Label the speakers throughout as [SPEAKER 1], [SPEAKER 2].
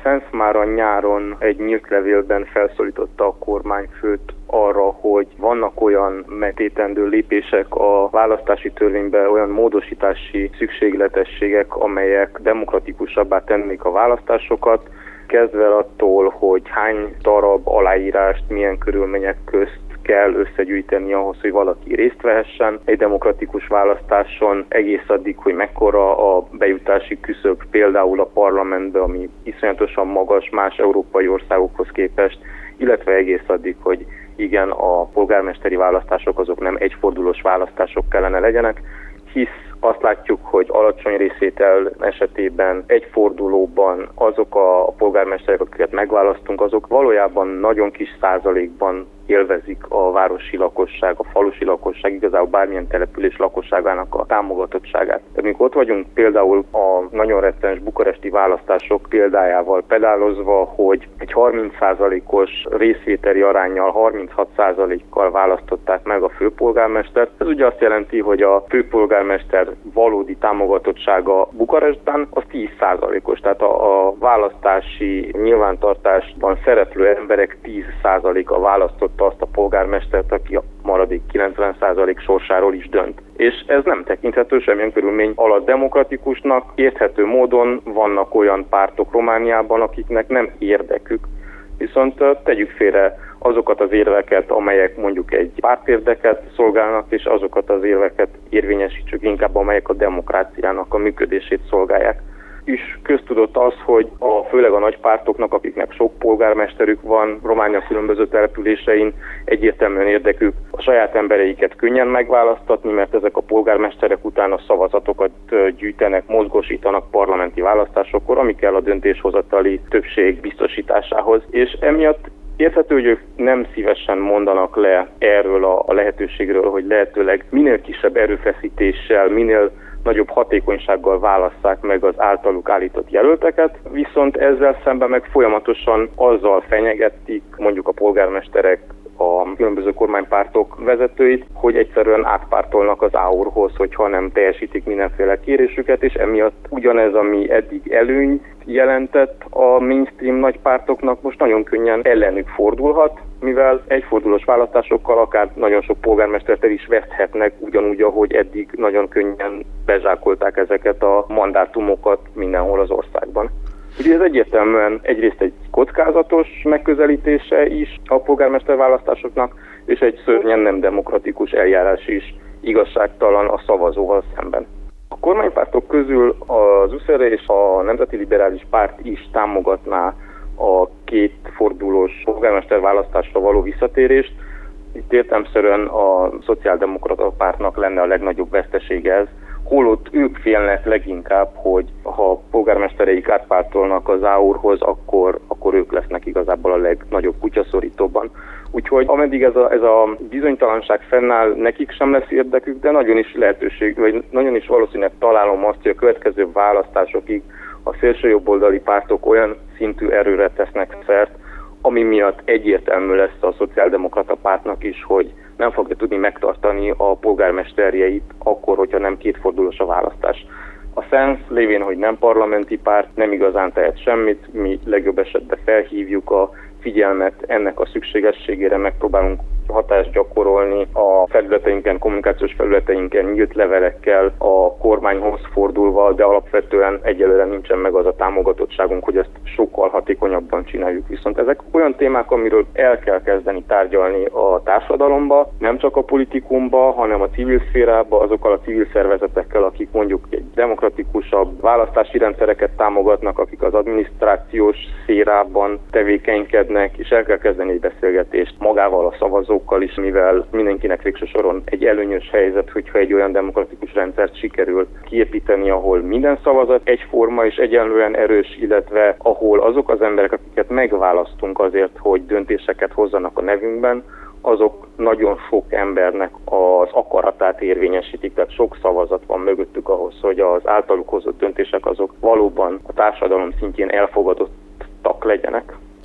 [SPEAKER 1] SZENSZ már a nyáron egy nyílt levélben felszólította a kormányfőt arra, hogy vannak olyan megtétendő lépések a választási törvényben, olyan módosítási szükségletességek, amelyek demokratikusabbá tennék a választásokat, kezdve attól, hogy hány darab aláírást milyen körülmények közt kell összegyűjteni ahhoz, hogy valaki részt vehessen egy demokratikus választáson, egész addig, hogy mekkora a bejutási küszöb például a parlamentbe, ami iszonyatosan magas más európai országokhoz képest, illetve egész addig, hogy igen, a polgármesteri választások azok nem egyfordulós választások kellene legyenek, hisz azt látjuk, hogy alacsony részvétel esetében egyfordulóban azok a polgármesterek, akiket megválasztunk, azok valójában nagyon kis százalékban élvezik a városi lakosság, a falusi lakosság, igazából bármilyen település lakosságának a támogatottságát. Tehát amikor ott vagyunk például a nagyon rettens bukaresti választások példájával pedálozva, hogy egy 30%-os részvételi aránnyal 36%-kal választották meg a főpolgármestert. Ez ugye azt jelenti, hogy a főpolgármester valódi támogatottsága Bukarestben az 10%-os, tehát a választási nyilvántartásban szereplő emberek 10%-a választott azt a polgármestert, aki a maradék 90% sorsáról is dönt. És ez nem tekinthető semmilyen körülmény alatt demokratikusnak. Érthető módon vannak olyan pártok Romániában, akiknek nem érdekük. Viszont tegyük félre azokat az érveket, amelyek mondjuk egy pártérdeket szolgálnak, és azokat az érveket érvényesítsük inkább, amelyek a demokráciának a működését szolgálják. És köztudott az, hogy főleg a nagy pártoknak, akiknek sok polgármesterük van Románia különböző településein, egyértelműen érdekük a saját embereiket könnyen megválasztatni, mert ezek a polgármesterek utána szavazatokat gyűjtenek, mozgósítanak parlamenti választásokkor, ami kell a döntéshozatali többség biztosításához. És emiatt érthető, hogy ők nem szívesen mondanak le erről a lehetőségről, hogy lehetőleg minél kisebb erőfeszítéssel, minél nagyobb hatékonysággal válasszák meg az általuk állított jelölteket, viszont ezzel szemben meg folyamatosan azzal fenyegették mondjuk a polgármesterek, a különböző kormánypártok vezetőit, hogy egyszerűen átpártolnak az AUR-hoz, hogyha nem teljesítik mindenféle kérésüket, és emiatt ugyanez, ami eddig előnyt jelentett a mainstream nagy pártoknak, most nagyon könnyen ellenük fordulhat, mivel egyfordulós választásokkal akár nagyon sok polgármestert el is veszthetnek, ugyanúgy, ahogy eddig nagyon könnyen bezsákolták ezeket a mandátumokat mindenhol az országban. Ugye ez egyértelműen egyrészt egy kockázatos megközelítése is a polgármester választásoknak, és egy szörnyen nem demokratikus eljárás is, igazságtalan a szavazóval szemben. A kormánypártok közül az USZR és a Nemzeti Liberális Párt is támogatná a kétfordulós polgármester választásra való visszatérést. Itt értelemszerűen a Szociáldemokrata Pártnak lenne a legnagyobb vesztesége ez, holott ők félnek leginkább, hogy ha a polgármestereik átpártolnak az AUR-hoz, akkor ők lesznek igazából a legnagyobb kutyaszorítóban. Úgyhogy ameddig ez a bizonytalanság fennáll, nekik sem lesz érdekük, de nagyon is lehetőség, vagy nagyon is valószínűleg találom azt, hogy a következő választásokig a szélsőjobboldali pártok olyan szintű erőre tesznek szert, ami miatt egyértelmű lesz a Szociáldemokrata Pártnak is, hogy nem fogja tudni megtartani a polgármesterjeit akkor, hogyha nem kétfordulós a választás. A SZENSZ lévén, hogy nem parlamenti párt, nem igazán tehet semmit, mi legjobb esetben felhívjuk a figyelmet ennek a szükségességére, megpróbálunk hatást gyakorolni a felületeinken, kommunikációs felületeinken, nyílt levelekkel, a kormányhoz fordulva, de alapvetően egyelőre nincsen meg az a támogatottságunk, hogy ezt sokkal hatékonyabban csináljuk. Viszont ezek olyan témák, amiről el kell kezdeni tárgyalni a társadalomba, nem csak a politikumba, hanem a civil szférába, azokkal a civil szervezetekkel, akik mondjuk egy demokratikusabb választási rendszereket támogatnak, akik az adminisztrációs szférában tevékenykednek, és el kell kezdeni egy beszélgetést magával a szavazókkal is, mivel mindenkinek végső soron egy előnyös helyzet, hogyha egy olyan demokratikus rendszert sikerül kiépíteni, ahol minden szavazat egyforma és egyenlően erős, illetve ahol azok az emberek, akiket megválasztunk azért, hogy döntéseket hozzanak a nevünkben, azok nagyon sok embernek az akaratát érvényesítik, tehát sok szavazat van mögöttük ahhoz, hogy az általuk hozott döntések azok valóban a társadalom szintjén elfogadottak legyenek.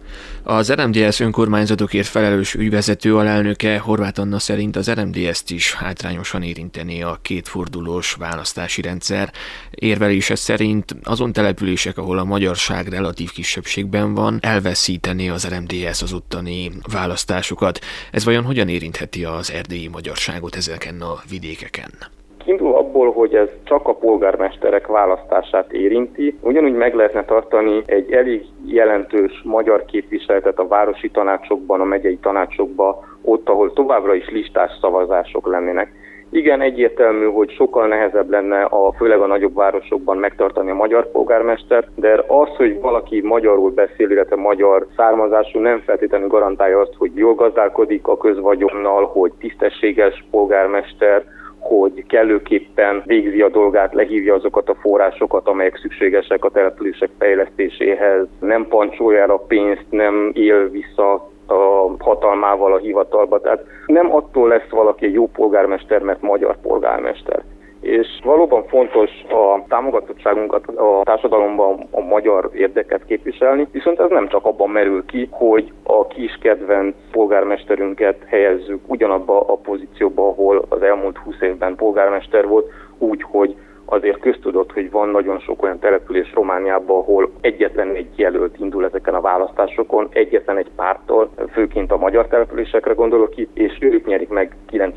[SPEAKER 2] Az RMDSZ önkormányzatokért felelős ügyvezető alelnöke, Horváth Anna szerint az RMDSZ-t is hátrányosan érintené a kétfordulós választási rendszer. Érvelése szerint azon települések, ahol a magyarság relatív kisebbségben van, elveszítené az RMDSZ az ottani választásokat. Ez vajon hogyan érintheti az erdélyi magyarságot ezeken a vidékeken?
[SPEAKER 1] Kiindul abból, hogy ez csak a polgármesterek választását érinti, ugyanúgy meg lehetne tartani egy elég jelentős magyar képviseletet a városi tanácsokban, a megyei tanácsokban, ott, ahol továbbra is listás szavazások lennének. Igen, egyértelmű, hogy sokkal nehezebb lenne főleg a nagyobb városokban megtartani a magyar polgármestert, de az, hogy valaki magyarul beszél, illetve magyar származású, nem feltétlenül garantálja azt, hogy jól gazdálkodik a közvagyonnal, hogy tisztességes polgármester, hogy kellőképpen végzi a dolgát, lehívja azokat a forrásokat, amelyek szükségesek a települések fejlesztéséhez, nem pancsolja el a pénzt, nem él vissza a hatalmával a hivatalba. Tehát nem attól lesz valaki egy jó polgármester, mert magyar polgármester. És valóban fontos a támogatottságunkat a társadalomban a magyar érdeket képviselni, viszont ez nem csak abban merül ki, hogy a kis kedvenc polgármesterünket helyezzük ugyanabba a pozícióba, ahol az elmúlt 20 évben polgármester volt, úgy, hogy azért köztudott, hogy van nagyon sok olyan település Romániában, ahol egyetlen egy jelölt indul ezeken a választásokon, egyetlen egy párttól, főként a magyar településekre gondolok itt, és ők nyerik meg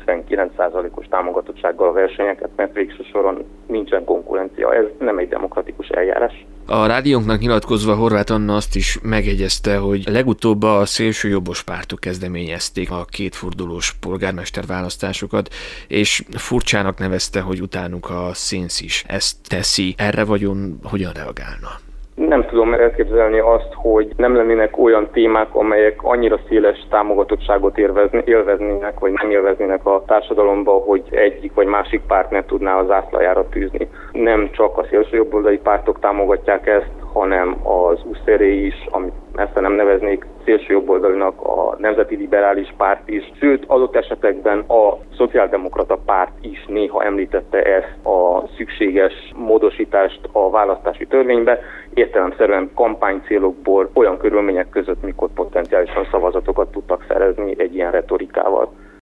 [SPEAKER 1] 99%-os támogatottsággal a versenyeket, mert végső soron nincsen konkurencia. Ez nem egy demokratikus eljárás.
[SPEAKER 2] A rádiónknak nyilatkozva Horváth Anna azt is megjegyezte, hogy legutóbb a szélsőjobbos pártok kezdeményezték a kétfordulós polgármesterválasztásokat, és furcsának nevezte, hogy utánuk a Szénsz is ezt teszi. Erre vajon hogyan reagálna?
[SPEAKER 1] Nem tudom elképzelni azt, hogy nem lennének olyan témák, amelyek annyira széles támogatottságot élveznének, vagy nem élveznének a társadalomban, hogy egyik vagy másik párt ne tudná a zászlajára tűzni. Nem csak a szélsőjobboldali pártok támogatják ezt, hanem az USZR is, amit messze nem neveznék szélsőjobboldalinak, a Nemzeti Liberális Párt is, sőt, adott esetekben a Szociáldemokrata Párt is néha említette ezt a szükséges módosítást a választási törvénybe, értelemszerűen kampánycélokból olyan körülmények között, mikor potenciálisan szavazatokat tudtak szerezni egy ilyen retorikával.